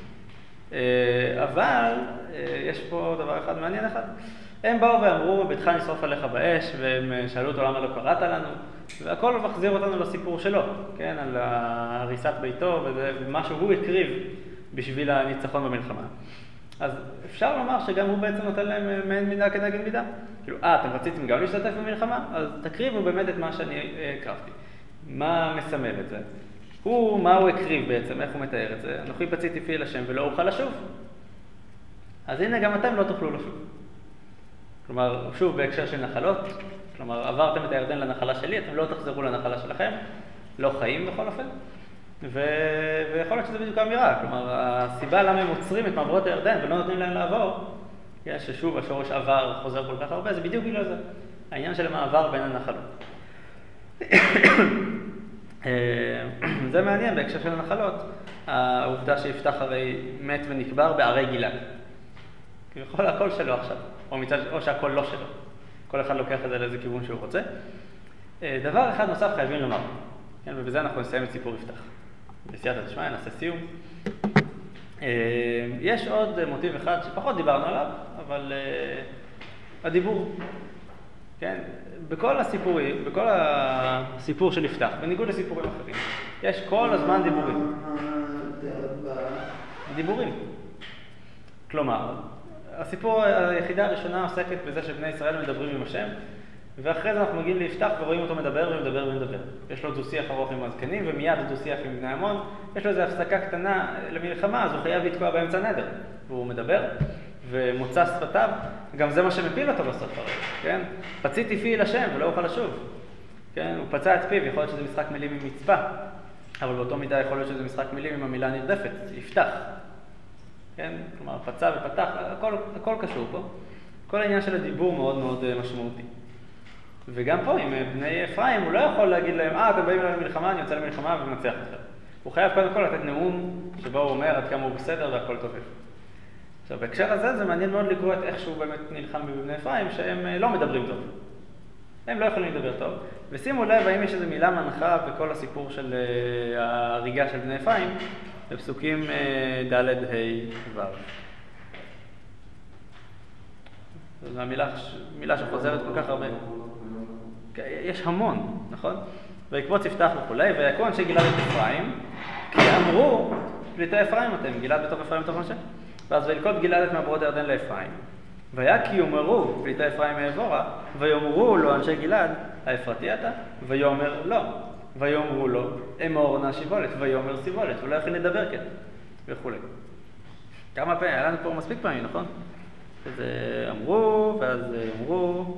S1: אבל יש פה דבר אחד מעניין אחד. הם באו ואמרו, ביתך נשרוף עליך באש, והם שאלו אותו למה לא קראת לנו, והכל מחזיר אותנו לסיפור שלו, כן? על הריסת ביתו ומה שהוא הקריב בשביל הניצחון במלחמה. אז אפשר לומר שגם הוא בעצם נותן להם מעין מידה כנגד מידה. כאילו, אה, אתם רציתם גם להשתתף במלחמה? אז תקריבו באמת את מה שאני הקרבתי. מה מסמל את זה? הוא, מה הוא הקריב בעצם, איך הוא מתאר את זה? אנוכי פציתי פי אל השם ולא אוכל לשוב. אז הנה, גם אתם לא תוכלו לשוב. כלומר, שוב, בהקשר של נחלות, כלומר, עברתם את הירדן לנחלה שלי, אתם לא תחזרו לנחלה שלכם, לא חיים בכל אופן. ו... ויכול להיות שזה בדיוק האמירה, כלומר, הסיבה למה הם עוצרים את מעברות הירדן ולא נותנים להם לעבור, ששוב השורש עבר חוזר כל כך הרבה, זה בדיוק בגלל זה, העניין של המעבר בין הנחלות. זה מעניין בהקשר של הנחלות, העובדה שיפתח הרי מת ונקבר בערי גלעד. כביכול הכל שלו עכשיו, או, מצד, או שהכל לא שלו. כל אחד לוקח את זה לאיזה כיוון שהוא רוצה. דבר אחד נוסף חייבים לומר, כן, ובזה אנחנו נסיים את סיפור יפתח. בסייעתא דשמיא נעשה סיום. יש עוד מוטיב אחד שפחות דיברנו עליו, אבל הדיבור, כן, בכל הסיפורים, בכל הסיפור של יפתח, בניגוד לסיפורים אחרים, יש כל הזמן דיבורים. דיבורים. כלומר, הסיפור, היחידה הראשונה עוסקת בזה שבני ישראל מדברים עם השם, ואחרי זה אנחנו מגיעים ליפתח ורואים אותו מדבר ומדבר ומדבר. יש לו דו-שיח ארוך עם הזקנים, ומיד דו-שיח עם בני עמון. יש לו איזו הפסקה קטנה למלחמה, אז הוא חייב לתקוע באמצע נדר. והוא מדבר, ומוצא שפתיו, גם זה מה שמפיל אותו בסוף הרי, כן? פציתי פי אל השם ולא אוכל לשוב. כן? הוא פצע את פיו, יכול להיות שזה משחק מילים עם מצפה, אבל באותו מידה יכול להיות שזה משחק מילים עם המילה נרדפת, יפתח. כן? כלומר, פצע ופתח, הכל, הכל קשור פה. כל העניין של הדיבור מאוד מאוד משמעותי. וגם פה, עם בני אפרים, הוא לא יכול להגיד להם, אה, אתם באים אלינו למלחמה, אני יוצא למלחמה ומנצח אתכם. הוא חייב קודם כל לתת נאום שבו הוא אומר עד כמה הוא בסדר והכל טוב. עכשיו, בהקשר הזה זה מעניין מאוד לקרוא את איך שהוא באמת נלחם בבני אפרים, שהם לא מדברים טוב. הם לא יכולים לדבר טוב. ושימו לב, האם יש איזו מילה מנחה בכל הסיפור של ההריגה של בני אפרים, בפסוקים ד' ה' ו'. זו מילה, מילה שחוזרת כל כך הרבה. יש המון, נכון? ויקבוץ יפתח וכולי, ויקום אנשי גלעד את אפרים, כי אמרו, פליטי אפרים אתם, גלעד בתוך אפרים בתוך משה. ואז וילכוד גלעד את מעברות הירדן לאפרים. והיה כי יאמרו, פליטי אפרים מעבורה, ויאמרו לו אנשי גלעד, האפרתי אתה? ויאמר לא. ויאמרו לו, אמור נא שיבולת, ויאמר סיבולת, ולא יכולים לדבר כן, וכולי. כמה פעמים, היה לנו פה מספיק פעמים, נכון? אז אמרו, ואז אמרו,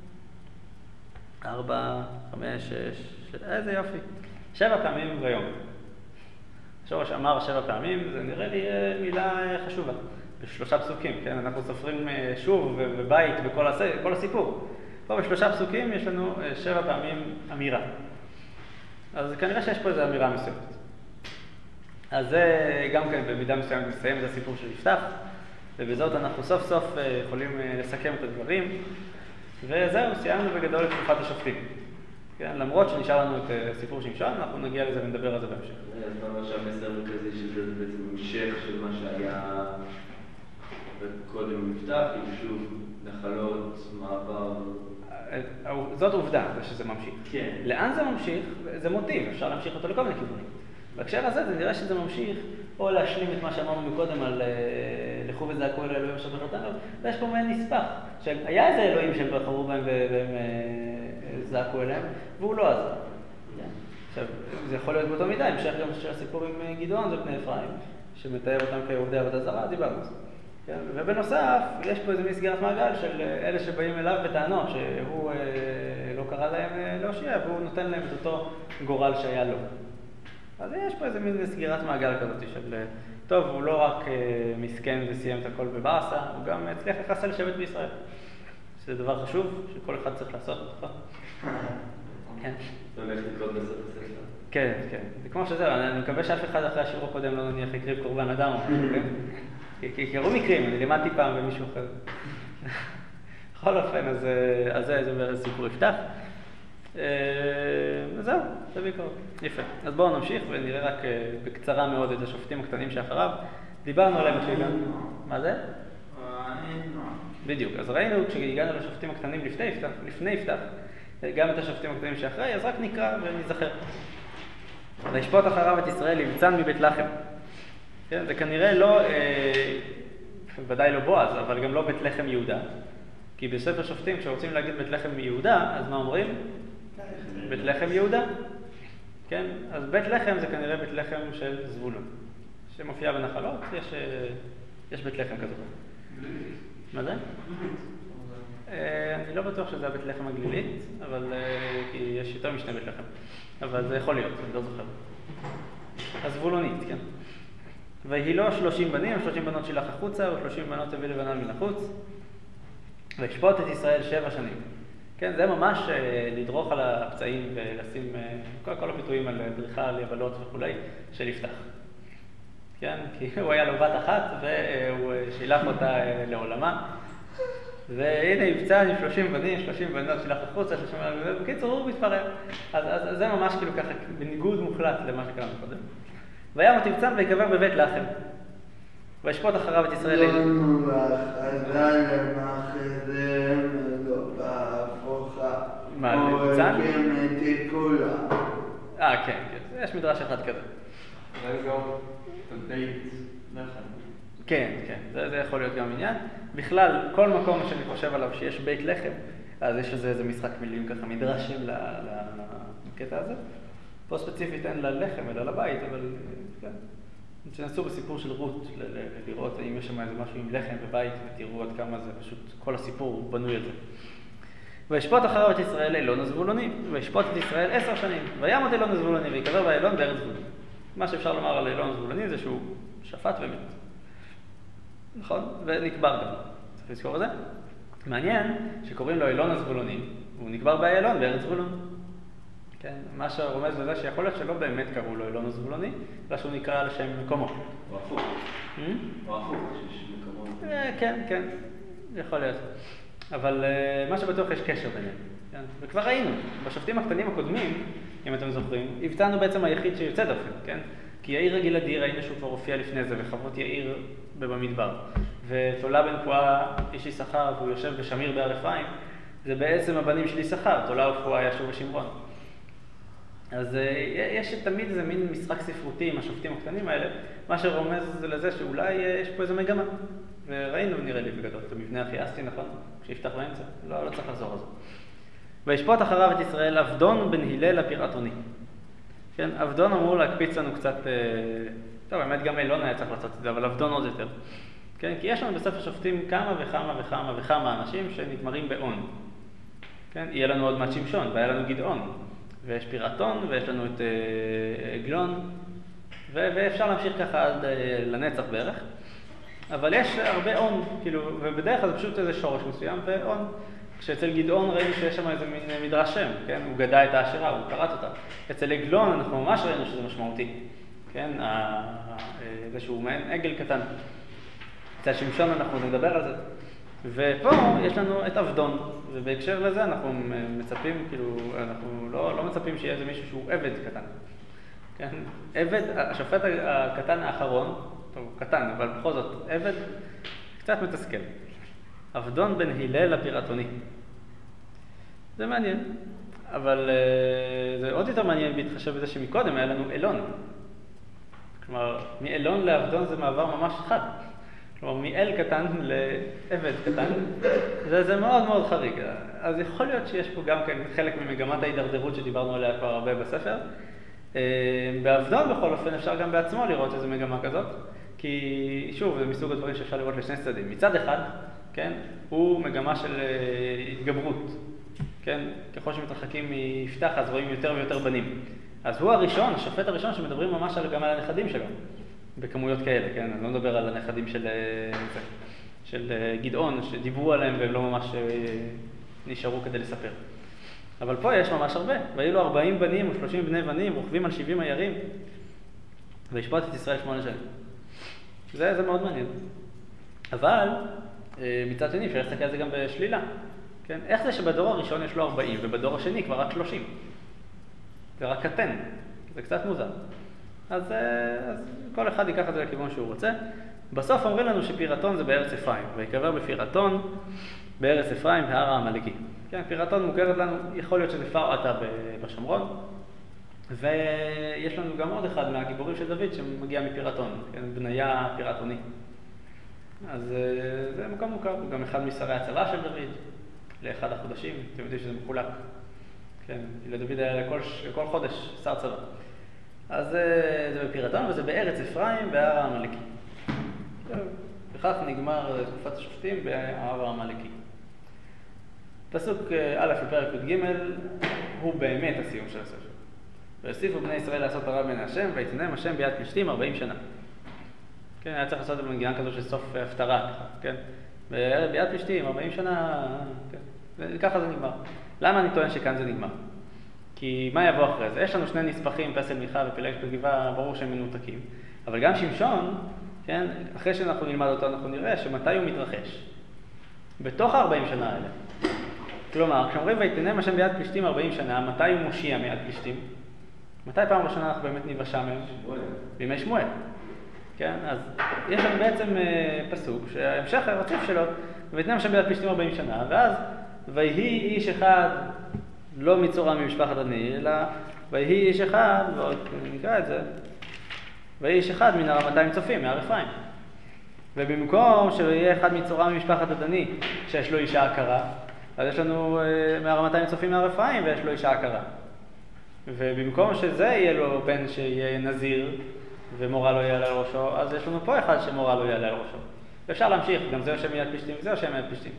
S1: ארבע, חמש, שש, איזה יופי. שבע פעמים ביום. שורש אמר שבע פעמים, זה נראה לי מילה חשובה. בשלושה פסוקים, כן? אנחנו סופרים שוב ובית בכל הס... כל הסיפור. פה בשלושה פסוקים יש לנו שבע פעמים אמירה. אז כנראה שיש פה איזו אמירה מסוימת. אז זה גם כן במידה מסוימת מסיים את הסיפור של יפתח. ובזאת אנחנו סוף סוף יכולים לסכם את הדברים. וזהו, סיימנו בגדול את תקופת השופטים. כן? למרות שנשאר לנו את סיפור שמשון, אנחנו נגיע לזה ונדבר על זה בהמשך.
S2: אז מה שהמסר המרכזי שזה בעצם המשך של מה שהיה קודם מפתח, עם שוב נחלות, מעבר.
S1: זאת עובדה, שזה ממשיך.
S2: כן.
S1: לאן זה ממשיך? זה מוטיב, אפשר להמשיך אותו לכל מיני כיוונים. בהקשר הזה זה נראה שזה ממשיך או להשלים את מה שאמרנו מקודם על לכו וזעקו אל האלוהים אשר בחרתנו, ויש פה מעין נספח, שהיה איזה אלוהים שהם בחרו בהם והם זעקו אליהם, והוא לא עזר. עכשיו, זה יכול להיות באותו מידה, המשך גם של הסיפור עם גדעון ובני אפרים, שמתאר אותם כעובדי עבודה זרה, דיברנו על זה. ובנוסף, יש פה איזו מסגרת מעגל של אלה שבאים אליו בטענות, שהוא לא קרא להם להושיע, והוא נותן להם את אותו גורל שהיה לו. אז יש פה איזה מין סגירת מעגל כזאת של, טוב, הוא לא רק מסכן וסיים את הכל בבאסה, הוא גם הצליח לחסל שבט בישראל. שזה דבר חשוב שכל אחד צריך לעשות, נכון? כן.
S2: זה הולך לקרות בסוף הספר.
S1: כן, כן. זה כמו שזה, אני מקווה שאף אחד אחרי השיעור הקודם לא נניח יקריב קורבן אדם או משהו, כן? כי קראו מקרים, אני לימדתי פעם במישהו אחר. בכל אופן, אז זה סיפור יפתח. וזהו, זה בעיקר. יפה. אז בואו נמשיך ונראה רק בקצרה מאוד את השופטים הקטנים שאחריו. דיברנו עליהם כשהגענו. מה זה? בדיוק. אז ראינו כשהגענו לשופטים הקטנים לפני יפתח, גם את השופטים הקטנים שאחרי, אז רק נקרא ונזכר. וישפוט אחריו את ישראל יבצן מבית לחם. זה כנראה לא, ודאי לא בועז, אבל גם לא בית לחם יהודה. כי בספר שופטים כשרוצים להגיד בית לחם מיהודה, אז מה אומרים? בית לחם יהודה. כן? אז בית לחם זה כנראה בית לחם של זבולון. שמופיע בנחלות, יש, יש בית לחם כזאת. מה זה? אני לא בטוח שזה הבית לחם הגלילית, אבל כי יש יותר משני בית לחם. אבל זה יכול להיות, אני לא זוכר. הזבולונית, כן. ויהי לו שלושים בנים, שלושים בנות שילח החוצה, ושלושים בנות הביא לבנן מן החוץ. וישפוט את ישראל שבע שנים. כן, זה ממש לדרוך על הפצעים ולשים כל, כל הביטויים על דריכה, על יבלות וכולי, של יפתח. כן? כי הוא היה לו בת אחת והוא שילח אותה לעולמה. והנה יבצע עם שלושים בנים, שלושים בנות שילח החוצה, שלושים בנות, בקיצור הוא מתפרע. אז, אז זה ממש כאילו ככה, בניגוד מוחלט למה שקרה קודם. וימות יבצע ויקבר בבית לחם. וישפוט אחריו את ישראל.
S4: לא נורא, חז"ל למחזר ולא בהפוכה.
S1: מה, ליבצן?
S4: הורגים את כולה.
S1: אה, כן, כן, יש מדרש אחד כזה.
S3: אולי גם בבית לחם.
S1: כן, כן, זה, זה יכול להיות גם עניין. בכלל, כל מקום שאני חושב עליו שיש בית לחם, אז יש לזה איזה משחק מילים ככה, מדרשים לקטע הזה. פה ספציפית אין ללחם אלא לבית, אבל כן. תנסו בסיפור של רות, ל- ל- לראות אם יש שם איזה משהו עם לחם בבית, ותראו עד כמה זה פשוט, כל הסיפור בנוי על זה. וישפוט אחריו את ישראל אילון הזבולוני, וישפוט את ישראל עשר שנים, וימות אילון הזבולוני, ויקבר באילון בארץ זבולון. מה שאפשר לומר על אילון הזבולוני זה שהוא שפט ומת. נכון? ונקבר גם. צריך לזכור את זה. מעניין שקוראים לו אילון הזבולוני, והוא נקבר באילון בארץ זבולון. כן? מה שרומז לזה שיכול להיות שלא באמת קראו לו אילון הזבולוני, אלא שהוא נקרא על שם מקומו.
S2: או הפוך. או הפוך, שיש מקומות.
S1: כן, כן, יכול להיות. אבל מה שבטוח יש קשר ביניהם. כן? וכבר ראינו, בשופטים הקטנים הקודמים, אם אתם זוכרים, הבצענו בעצם היחיד שיוצא דופן, כן? כי יאיר הגלעדי ראינו שהוא כבר הופיע לפני זה, וחוות יאיר במדבר. ותולה בן פועה איש יששכר, והוא יושב בשמיר בהר אפרים, זה בעצם הבנים של יששכר, תולה ופועה ישוב ושמרון. אז יש תמיד איזה מין משחק ספרותי עם השופטים הקטנים האלה, מה שרומז לזה שאולי יש פה איזה מגמה. וראינו נראה לי בגדול את המבנה הכי נכון, כשיפתח באמצע, לא, לא צריך לחזור על זה. וישפוט אחריו את ישראל עבדון בן הלל הפירעתוני. כן, עבדון אמור להקפיץ לנו קצת, טוב, באמת גם אילון היה צריך לעשות את זה, אבל עבדון עוד יותר. כן, כי יש לנו בספר שופטים כמה וכמה וכמה וכמה אנשים שנתמרים בעון. כן, יהיה לנו עוד מעט שמשון, והיה לנו גדעון, ויש פירעתון, ויש לנו את עגלון, ואפשר להמשיך ככה עד לנצח בערך. אבל יש הרבה עון, כאילו, ובדרך כלל זה פשוט איזה שורש מסוים, ועון. כשאצל גדעון ראינו שיש שם איזה מין מדרש שם, כן? הוא גדע את העשירה, הוא קראת אותה. אצל עגלון אנחנו ממש ראינו שזה משמעותי, כן? זה שהוא מעין עגל קטן. אצל שמשון אנחנו נדבר על זה. ופה יש לנו את עבדון, ובהקשר לזה אנחנו מצפים, כאילו, אנחנו לא, לא מצפים שיהיה איזה מישהו שהוא עבד קטן. כן? עבד, השופט הקטן האחרון, טוב, קטן, אבל בכל זאת, עבד קצת מתסכל. עבדון בן הלל הפירעתוני. זה מעניין, אבל uh, זה עוד יותר מעניין בהתחשב בזה שמקודם היה לנו אילון. כלומר, מאילון לעבדון זה מעבר ממש חד. כלומר, מאל קטן לעבד קטן, זה, זה מאוד מאוד חריג. אז יכול להיות שיש פה גם כן חלק ממגמת ההידרדרות שדיברנו עליה כבר הרבה בספר. Uh, בעבדון בכל אופן אפשר גם בעצמו לראות איזו מגמה כזאת, כי שוב, זה מסוג הדברים שאפשר לראות לשני צדדים. מצד אחד, כן, הוא מגמה של התגברות, כן? ככל שמתרחקים מיפתח, אז רואים יותר ויותר בנים. אז הוא הראשון, השופט הראשון, שמדברים ממש על, גם על הנכדים שלו, בכמויות כאלה, כן? אני לא מדבר על הנכדים של, של גדעון, שדיברו עליהם והם לא ממש נשארו כדי לספר. אבל פה יש ממש הרבה, והיו לו ארבעים בנים או שלושים בני בנים, רוכבים על שבעים עיירים, וישפוט את ישראל שמונה שנים. זה, זה מאוד מעניין. אבל מצד שני, אפשר להסתכל על זה גם בשלילה. כן? איך זה שבדור הראשון יש לו ארבעים, ובדור השני כבר רק שלושים? זה רק קטן. זה קצת מוזר. אז, אז כל אחד ייקח את זה לכיוון שהוא רוצה. בסוף אומרים לנו שפירעתון זה בארץ אפרים, ויקבר בפירעתון בארץ אפרים והר העמלקי. כן, פירעתון מוכרת לנו, יכול להיות שזה פרעתה בשומרון, ויש לנו גם עוד אחד מהגיבורים של דוד שמגיע מפירעתון, כן? בניה פירעתוני. אז זה מקום מוכר, הוא גם אחד משרי הצבא של דוד, לאחד החודשים, אתם יודעים שזה מחולק. כן, לדוד היה לכל, לכל חודש שר צבא. אז זה בפירעתון וזה בארץ אפרים בהר העמלקי. וכך נגמר תקופת השופטים בהר העמלקי. פסוק א' בפרק י"ג הוא באמת הסיום של הספר. והוסיפו בני ישראל לעשות הרע בעיני השם, ויתנם השם ביד פלישתים ארבעים שנה. כן, היה צריך לעשות במנגינה כזו של סוף הפטרה, כן? ביד פלישתים, ארבעים שנה, כן. וככה זה נגמר. למה אני טוען שכאן זה נגמר? כי מה יבוא אחרי זה? יש לנו שני נספחים, פסל מיכה ופילגש בגבעה, ברור שהם מנותקים. אבל גם שמשון, כן, אחרי שאנחנו נלמד אותו, אנחנו נראה שמתי הוא מתרחש. בתוך ה-ארבעים שנה האלה. כלומר, כשאומרים ויתנם השם ביד פלישתים ארבעים שנה, מתי הוא מושיע מיד פלישתים? מתי פעם ראשונה אנחנו באמת ניוושע מהם?
S2: שמואל.
S1: בימי שמואל. כן, אז יש לנו בעצם אה, פסוק שההמשך הרציף שלו, ויתנם השם ביד פלישתים ארבעים שנה, ואז ויהי איש אחד, לא מצורע ממשפחת עני, אלא ויהי איש אחד, ועוד נקרא את זה, ויהי איש אחד מן הרמתיים צופים, מהר אפרים. ובמקום שיהיה אחד מצורע ממשפחת עני, שיש לו אישה עקרה, אז יש לנו אה, מהרמתיים צופים מהר אפרים, ויש לו אישה עקרה. ובמקום שזה יהיה לו בן שיהיה נזיר, ומורה לא יעלה על ראשו, אז יש לנו פה אחד שמורה לא יעלה על ראשו. ואפשר להמשיך, גם זה השם מיד פלישתים, זה השם מיד פלישתים.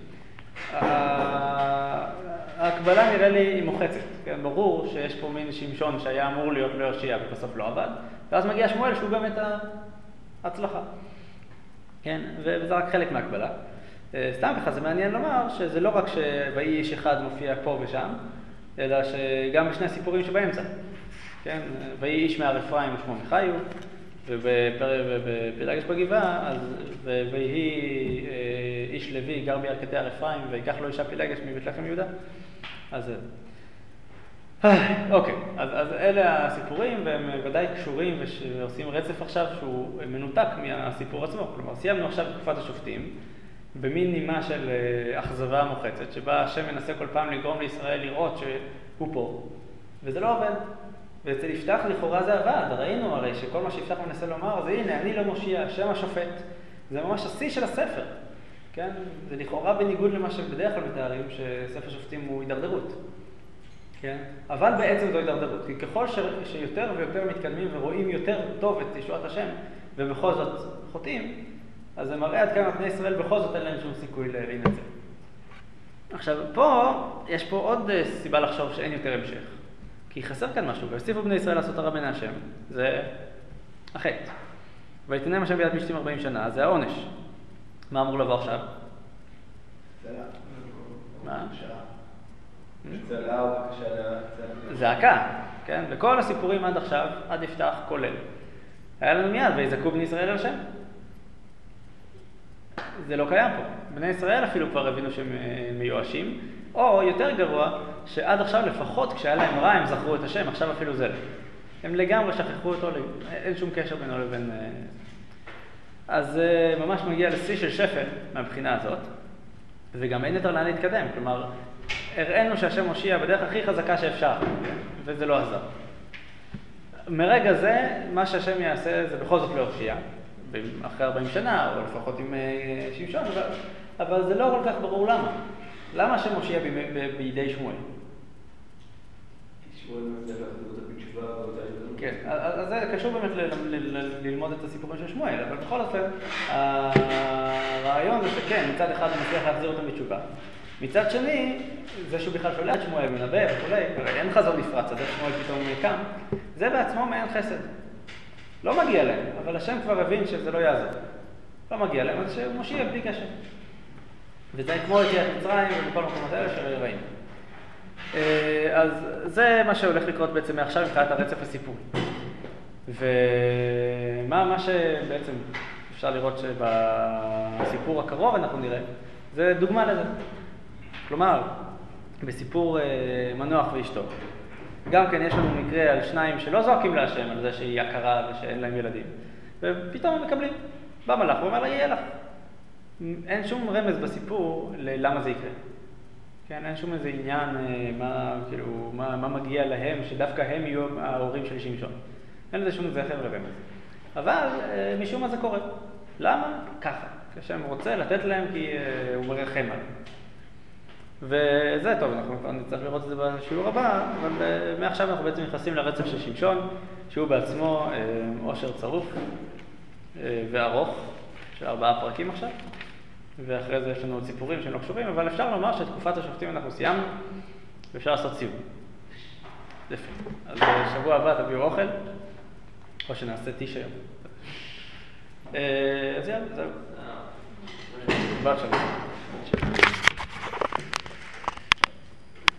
S1: ההקבלה נראה לי היא מוחצת, כן? ברור שיש פה מין שמשון שהיה אמור להיות לא יושיע ובסוף לא עבד, ואז מגיע שמואל שהוא גם את ההצלחה. כן? וזה רק חלק מההקבלה. סתם ככה זה מעניין לומר שזה לא רק שויהי איש אחד מופיע פה ושם, אלא שגם בשני הסיפורים שבאמצע. כן? ויהי איש מהר אפרים ושמו מיכאיו, ובפלגש בגבעה, אז ויהי איש לוי גר בירכתי הר אפרים ויקח לו אישה פלגש מבית לחם יהודה. אז אוקיי, אז, אז אלה הסיפורים והם ודאי קשורים ועושים רצף עכשיו שהוא מנותק מהסיפור עצמו. כלומר, סיימנו עכשיו תקופת השופטים במין נימה של אכזבה מוחצת, שבה השם מנסה כל פעם לגרום לישראל לראות שהוא פה, וזה לא עובד. ואצל יפתח לכאורה זה עבד, ראינו הרי שכל מה שיפתח מנסה לומר זה הנה, אני לא מושיע, השם השופט. זה ממש השיא של הספר, כן? זה לכאורה בניגוד למה שבדרך כלל מתארים, שספר שופטים הוא הידרדרות. כן? אבל בעצם זו הידרדרות, כי ככל ש... שיותר ויותר מתקדמים ורואים יותר טוב את ישועת השם, ובכל זאת חוטאים, אז זה מראה עד כמה בני ישראל בכל זאת אין להם שום סיכוי להינצל. עכשיו, פה, יש פה עוד סיבה לחשוב שאין יותר המשך. כי חסר כאן משהו, והוסיפו בני ישראל לעשות הרע בעיני השם. זה החטא. ויתנם השם ביד פלישתים ארבעים שנה, זה העונש. מה אמור לבוא עכשיו?
S2: צלה.
S1: מה?
S2: צלה או בקשה
S1: זעקה, כן? וכל הסיפורים עד עכשיו, עד יפתח, כולל. היה לנו מיד, ויזעקו בני ישראל על השם. זה לא קיים פה. בני ישראל אפילו כבר הבינו שהם מיואשים, או יותר גרוע, שעד עכשיו לפחות כשהיה להם רע הם זכרו את השם, עכשיו אפילו זה לא. הם לגמרי שכחו אותו, אין שום קשר בינו לבין... אז ממש מגיע לשיא של שפל מהבחינה הזאת, וגם אין יותר לאן להתקדם. כלומר, הראינו שהשם מושיע בדרך הכי חזקה שאפשר, וזה לא עזר. מרגע זה, מה שהשם יעשה זה בכל זאת לא הושיע, אחרי ארבעים שנה, או לפחות עם שמשון, אבל, אבל זה לא כל כך ברור למה. למה השם מושיע בידי שמואל?
S2: שמואל מנסה להחזיר אותה בתשובה באותה הזדמנות.
S1: כן, אז זה קשור באמת ללמוד את הסיפורים של שמואל, אבל בכל אופן, הרעיון זה שכן, מצד אחד הוא מצליח להחזיר אותם בתשובה. מצד שני, זה שהוא בכלל שולח שמואל, מנבא וכולי, אין חזון נפרץ, אז שמואל פתאום קם, זה בעצמו מעין חסד. לא מגיע להם, אבל השם כבר הבין שזה לא יעזור. לא מגיע להם, אז שמושיע בלי קשר. וזה כמו יציאת מצרים ובכל המקומות האלה שראינו. אז זה מה שהולך לקרות בעצם מעכשיו מבחינת הרצף הסיפור. ומה מה שבעצם אפשר לראות שבסיפור הקרוב אנחנו נראה, זה דוגמה לזה. כלומר, בסיפור מנוח ואשתו, גם כן יש לנו מקרה על שניים שלא זועקים להשם על זה שהיא עקרה ושאין להם ילדים. ופתאום הם מקבלים. בא מלאך ואומר לה, יהיה לך. אין שום רמז בסיפור ללמה זה יקרה. כן, אין שום איזה עניין מה, כאילו, מה, מה מגיע להם, שדווקא הם יהיו ההורים של שמשון. אין לזה שום זכר ורמז. אבל משום מה זה קורה. למה? ככה. כשהם רוצה לתת להם כי הוא מרחם עליהם. וזה טוב, אנחנו נצטרך לראות את זה בשיעור הבא, אבל מעכשיו אנחנו בעצם נכנסים לרצף של שמשון, שהוא בעצמו עושר צרוף וארוך, של ארבעה פרקים עכשיו, ואחרי זה יש לנו עוד סיפורים שהם לא קשורים, אבל אפשר לומר שתקופת השופטים אנחנו סיימנו, ואפשר לעשות סיום. יפה. אז שבוע הבא תביאו אוכל, או שנעשה טיש היום. אז יאללה, זהו. ביי שבוע.